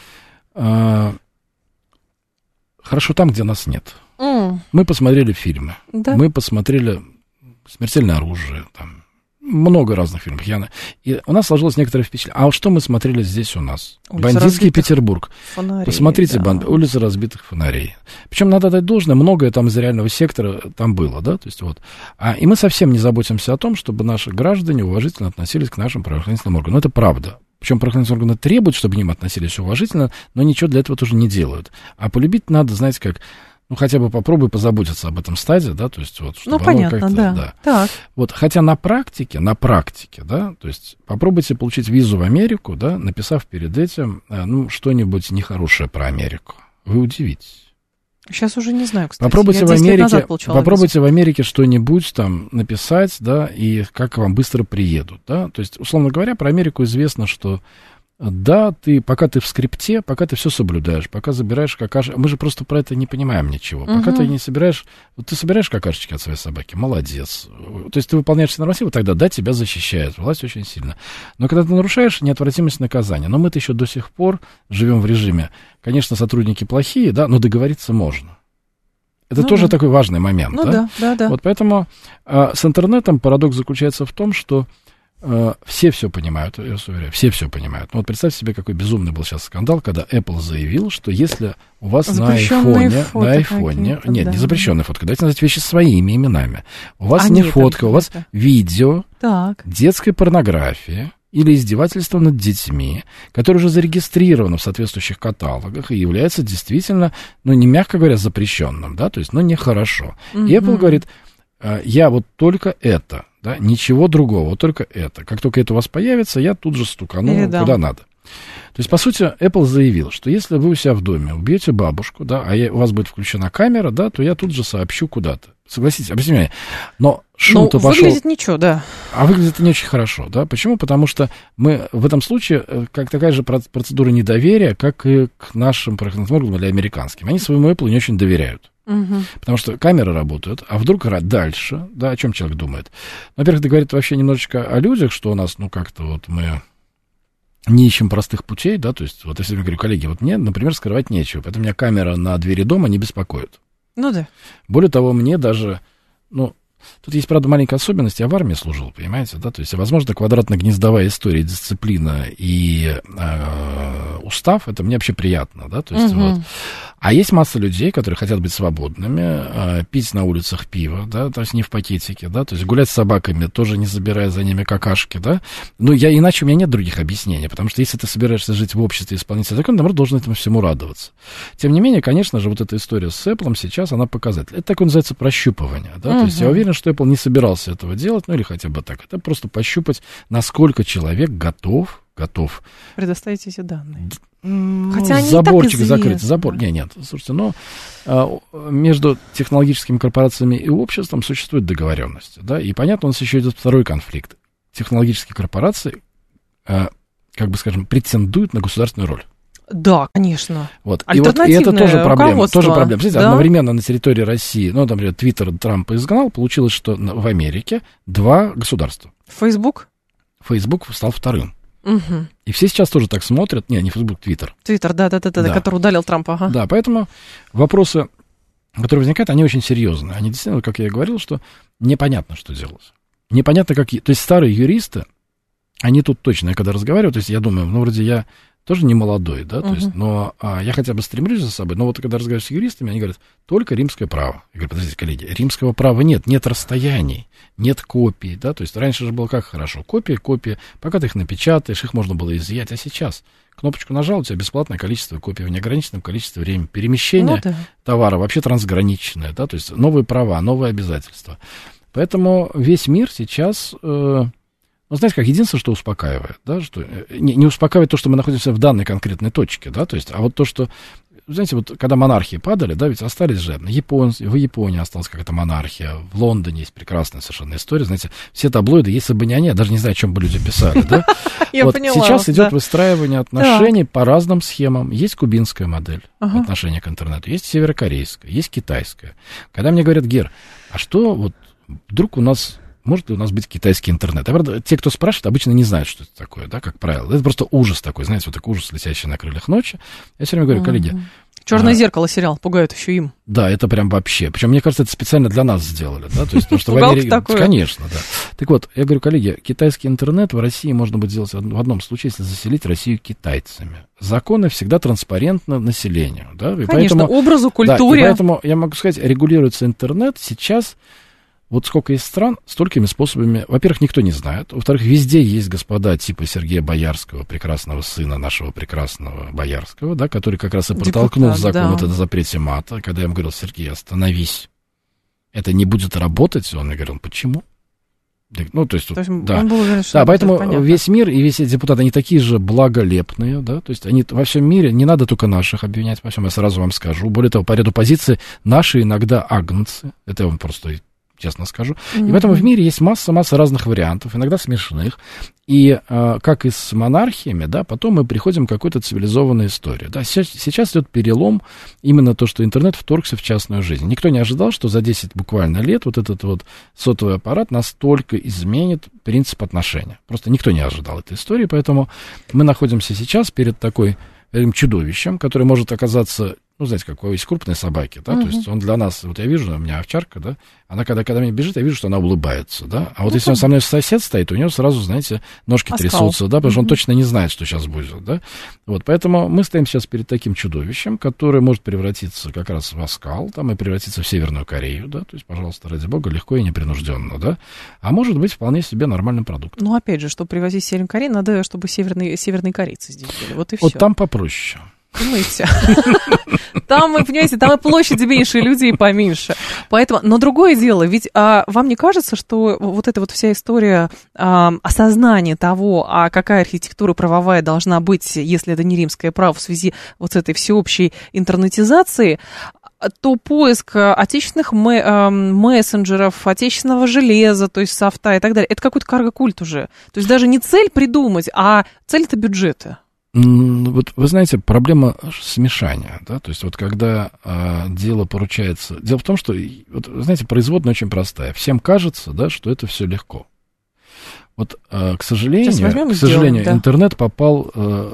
Хорошо там, где нас нет. Мы посмотрели фильмы. Мы посмотрели «Смертельное оружие», там, много разных фильмов. И у нас сложилось некоторое впечатление. А что мы смотрели здесь у нас? «Бандитский Петербург». Фонарей, посмотрите, да. «Улицы разбитых фонарей». Причем, надо дать должное, многое там из реального сектора там было, да, то есть вот. И мы совсем не заботимся о том, чтобы наши граждане уважительно относились к нашим правоохранительным органам. Но это правда. Причем правоохранительные органы требуют, чтобы к ним относились уважительно, но ничего для этого тоже не делают. А полюбить надо, знаете, как... Ну, хотя бы попробуй позаботиться об этом стадии, да, то есть вот, чтобы понятно, да. Так. Вот, хотя на практике, да, то есть попробуйте получить визу в Америку, да, написав перед этим, что-нибудь нехорошее про Америку. Вы удивитесь. Сейчас уже не знаю, кстати. Попробуйте в Америке что-нибудь там написать, да, и как вам быстро приедут, да. То есть, условно говоря, про Америку известно, что да, пока ты в скрипте, пока ты все соблюдаешь, пока забираешь какашки, мы же просто про это не понимаем ничего. Пока ты не собираешь, ты собираешь какашечки от своей собаки, молодец. То есть ты выполняешь все нормативы, тогда да, тебя защищает, власть очень сильно. Но когда ты нарушаешь, неотвратимость наказания. Но мы-то еще до сих пор живем в режиме, конечно, сотрудники плохие, да, но договориться можно. Это тоже такой важный момент. Да. Вот поэтому с интернетом парадокс заключается в том, что все понимают, я вас уверяю, все понимают. Вот представьте себе, какой безумный был сейчас скандал, когда Apple заявил, что если у вас на айфоне, не запрещенная фотка, давайте называть вещи своими именами. У вас не фотка, у вас видео детской порнографии или издевательства над детьми, которое уже зарегистрировано в соответствующих каталогах и является действительно, не мягко говоря, запрещенным, да, то есть, нехорошо. И Apple говорит, я вот только это. Да, ничего другого, вот только это. Как только это у вас появится, я тут же стукану куда надо. То есть, по сути, Apple заявил, что если вы у себя в доме убьете бабушку, да, у вас будет включена камера, да, то я тут же сообщу куда-то. Согласитесь, объясните меня. Но шум-то пошел... выглядит ничего, да. А выглядит это не очень хорошо, да. Почему? Потому что мы в этом случае, как такая же процедура недоверия, как и к нашим правоохранительным органам или американским. Они своему Apple не очень доверяют. Потому что камеры работают, а вдруг дальше, да, о чем человек думает? Во-первых, это говорит вообще немножечко о людях, что у нас, как-то вот мы не ищем простых путей, да, то есть, вот я всегда говорю, коллеги, вот мне, например, скрывать нечего, поэтому меня камера на двери дома не беспокоит. Да. Более того, мне даже, тут есть, правда, маленькая особенность, я в армии служил, понимаете, да, то есть, возможно, квадратно-гнездовая история, дисциплина и устав, это мне вообще приятно, да, то есть, вот. А есть масса людей, которые хотят быть свободными, пить на улицах пиво, да, то есть не в пакетике, да, то есть гулять с собаками, тоже не забирая за ними какашки, да. Ну, иначе у меня нет других объяснений, потому что если ты собираешься жить в обществе исполнителя закона, наоборот, должен этому всему радоваться. Тем не менее, конечно же, вот эта история с Apple сейчас, она показатель. Это такое называется прощупывание, да, то есть я уверен, что Apple не собирался этого делать, ну, или хотя бы так. Это просто пощупать, насколько человек готов предоставить эти данные. Хотя они заборчик закрыть. Нет. Слушайте, но между технологическими корпорациями и обществом существует договоренность. Да? И понятно, у нас еще идет второй конфликт. Технологические корпорации, как бы скажем, претендуют на государственную роль. Да, конечно. Вот. И это тоже проблема. Смотрите, да? Одновременно на территории России, ну, например, Твиттер Трампа изгнал, получилось, что в Америке два государства. Фейсбук стал вторым. Угу. И все сейчас тоже так смотрят. Не Фейсбук, Твиттер. Твиттер, да, который удалил Трампа. Ага. Да, поэтому вопросы, которые возникают, они очень серьезные. Они действительно, как я и говорил, что непонятно, что делать. Непонятно, какие. То есть старые юристы, они тут точно, я когда разговариваю, то есть я думаю, ну, вроде я тоже не молодой, да, то есть, но я хотя бы стремлюсь за собой, но вот когда разговариваю с юристами, они говорят, только римское право. Я говорю, подождите, коллеги, римского права нет расстояний, нет копий, да, то есть раньше же было как хорошо, копии, пока ты их напечатаешь, их можно было изъять, а сейчас кнопочку нажал, у тебя бесплатное количество копий в неограниченном количестве времени, перемещение товара вообще трансграничное, да, то есть новые права, новые обязательства. Поэтому весь мир сейчас... Ну, знаете, как единственное, что успокаивает, да, что не успокаивает то, что мы находимся в данной конкретной точке, да, то есть, а вот то, что, знаете, вот когда монархии падали, да, ведь остались же, в Японии осталась какая-то монархия, в Лондоне есть прекрасная совершенно история, знаете, все таблоиды, если бы не они, я даже не знаю, о чем бы люди писали, да. Вот сейчас идет выстраивание отношений по разным схемам. Есть кубинская модель отношения к интернету, есть северокорейская, есть китайская. Когда мне говорят, Гер, а что вот вдруг может ли у нас быть китайский интернет? А правда, те, кто спрашивает, обычно не знают, что это такое, да, как правило. Это просто ужас такой, знаете, вот такой ужас, летящий на крыльях ночи. Я все время говорю, коллеги... «Черное зеркало» сериал пугает еще им. Да, это прям вообще. Причем, мне кажется, это специально для нас сделали, да, то есть, потому что в Америке... Конечно, да. Так вот, я говорю, коллеги, китайский интернет в России можно будет сделать в одном случае, если заселить Россию китайцами. Законы всегда транспарентны населению, да. И конечно, поэтому, образу, культуре. Да, и поэтому, я могу сказать, регулируется интернет сейчас... Вот сколько есть стран, столькими способами. Во-первых, никто не знает. Во-вторых, везде есть господа типа Сергея Боярского, прекрасного сына нашего прекрасного Боярского, да, который как раз и протолкнул закон о запрете мата. Когда я ему говорил, Сергей, остановись, это не будет работать, он мне говорил, почему? Ну, то есть да. Он был уверен, что поэтому весь мир и все депутаты, они такие же благолепные, да, то есть они во всем мире, не надо только наших обвинять во всем, я сразу вам скажу. Более того, по ряду позиций наши иногда агнцы, это я вам просто... честно скажу. И поэтому в мире есть масса разных вариантов, иногда смешных. И как и с монархиями, да, потом мы приходим к какой-то цивилизованной истории. Да, сейчас идет перелом, именно то, что интернет вторгся в частную жизнь. Никто не ожидал, что за 10 буквально лет вот этот вот сотовый аппарат настолько изменит принцип отношения. Просто никто не ожидал этой истории, поэтому мы находимся сейчас перед такой чудовищем, которое может оказаться... Ну, знаете, как есть крупные собаки, да, то есть он для нас, вот я вижу, у меня овчарка, да, она когда меня бежит, я вижу, что она улыбается, да, а вот если он со мной сосед стоит, у него сразу, знаете, ножки трясутся, да, потому что он точно не знает, что сейчас будет, да, вот, поэтому мы стоим сейчас перед таким чудовищем, которое может превратиться как раз в оскал, там, и превратиться в Северную Корею, да, то есть, пожалуйста, ради бога, легко и непринужденно, да, а может быть вполне себе нормальным продуктом. Ну, опять же, чтобы привозить в Северную Корею, надо, чтобы северные корейцы здесь были, вот и все. Вот там попроще. Думаете? Там, вы понимаете, там и площади меньше, и людей поменьше. Поэтому, но другое дело, ведь вам не кажется, что вот эта вот вся история осознания того, какая архитектура правовая должна быть, если это не римское право, в связи вот с этой всеобщей интернетизацией, то поиск отечественных мессенджеров, отечественного железа, то есть софта и так далее, это какой-то карго-культ уже. То есть даже не цель придумать, а цель — это бюджеты. Вот вы знаете, проблема смешания, да, то есть вот когда дело поручается... Дело в том, что, вот, знаете, производная очень простая. Всем кажется, да, что это все легко. Вот, к сожалению, да. Интернет попал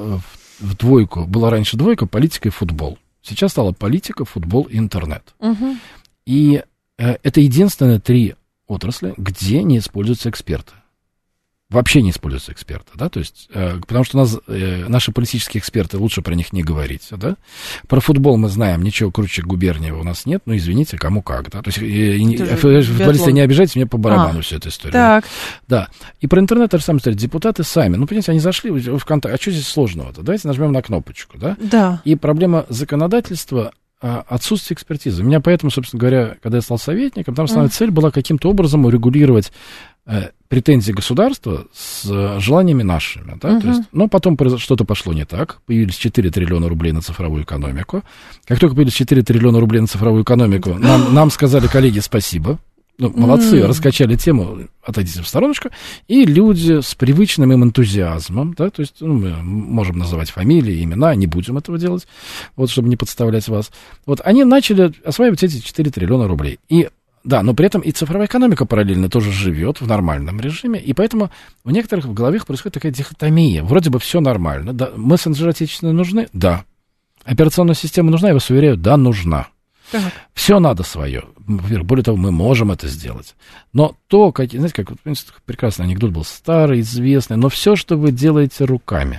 в двойку. Была раньше двойка — политика и футбол. Сейчас стала политика, футбол и интернет. Угу. И это единственные три отрасли, где не используются эксперты. вообще не используются эксперты, да, то есть, потому что у нас наши политические эксперты, лучше про них не говорить, да. Про футбол мы знаем, ничего круче Губерниева у нас нет, ну, извините, кому как, да, то есть, футболисты, не обижайтесь, мне по барабану всю эту историю. Так. Да, и про интернет та же самая история, депутаты сами, ну, понимаете, они зашли в ВКонтакте, а что здесь сложного-то, давайте нажмем на кнопочку, да. Да. И проблема законодательства, отсутствие экспертизы. У меня поэтому, собственно говоря, когда я стал советником, там основная цель была каким-то образом урегулировать претензии государства с желаниями нашими, да, то есть, но потом что-то пошло не так, появились 4 триллиона рублей на цифровую экономику, как только появились 4 триллиона рублей на цифровую экономику, нам сказали, коллеги, спасибо, ну, молодцы, раскачали тему, отойдите в стороночку, и люди с привычным им энтузиазмом, да, то есть, ну, мы можем называть фамилии, имена, не будем этого делать, вот, чтобы не подставлять вас, вот, они начали осваивать эти 4 триллиона рублей, и да, но при этом и цифровая экономика параллельно тоже живет в нормальном режиме, и поэтому у некоторых в головах происходит такая дихотомия. Вроде бы все нормально, да, мессенджеры отечественные нужны? Да. Операционная система нужна? Я вас уверяю, да, нужна. Все надо свое. Более того, мы можем это сделать. Но то, знаете, как прекрасный анекдот был, старый, известный, но все, что вы делаете руками.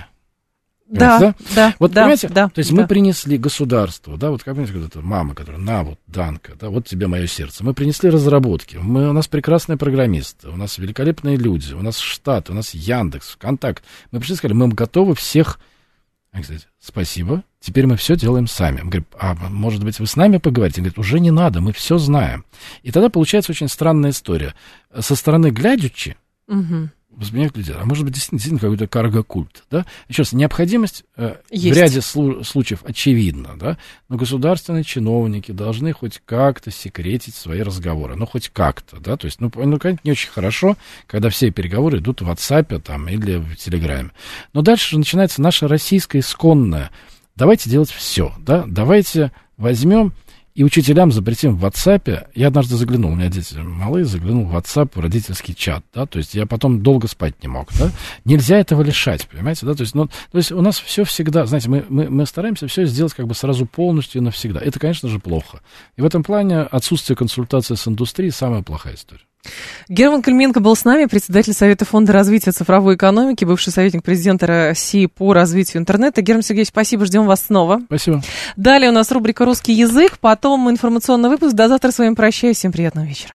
Да. Вот, да, понимаете, да, то есть мы принесли государству, да, вот как, понимаете, вот эта мама, которая, на, вот, Данка, да, вот тебе мое сердце. Мы принесли разработки, у нас прекрасные программисты, у нас великолепные люди, у нас штат, у нас Яндекс, ВКонтакт. Мы пришли и сказали, мы готовы всех, кстати, спасибо, теперь мы все делаем сами. Мы говорим, а может быть, вы с нами поговорите? Он говорит, уже не надо, мы все знаем. И тогда получается очень странная история. Со стороны глядячи, воспринимают людей, а может быть, действительно какой-то карго-культ, да? Еще раз, необходимость в ряде случаев очевидна, да? Но государственные чиновники должны хоть как-то секретить свои разговоры, ну, хоть как-то, да? То есть, ну, конечно, не очень хорошо, когда все переговоры идут в WhatsApp там, или в Телеграме. Но дальше же начинается наша российская исконная. Давайте делать все, да? Давайте возьмем и учителям запретим в WhatsApp. Я однажды заглянул, у меня дети малые, заглянул в WhatsApp, в родительский чат, да, то есть я потом долго спать не мог, да. Нельзя этого лишать, понимаете, да, то есть, ну, то есть у нас все всегда, знаете, мы стараемся все сделать как бы сразу полностью и навсегда. Это, конечно же, плохо. И в этом плане отсутствие консультации с индустрией самая плохая история. Герман Клименко был с нами, председатель Совета фонда развития цифровой экономики, бывший советник президента России по развитию интернета. Герман Сергеевич, спасибо, ждем вас снова. Спасибо. Далее у нас рубрика «Русский язык», потом информационный выпуск. До завтра с вами прощаюсь. Всем приятного вечера.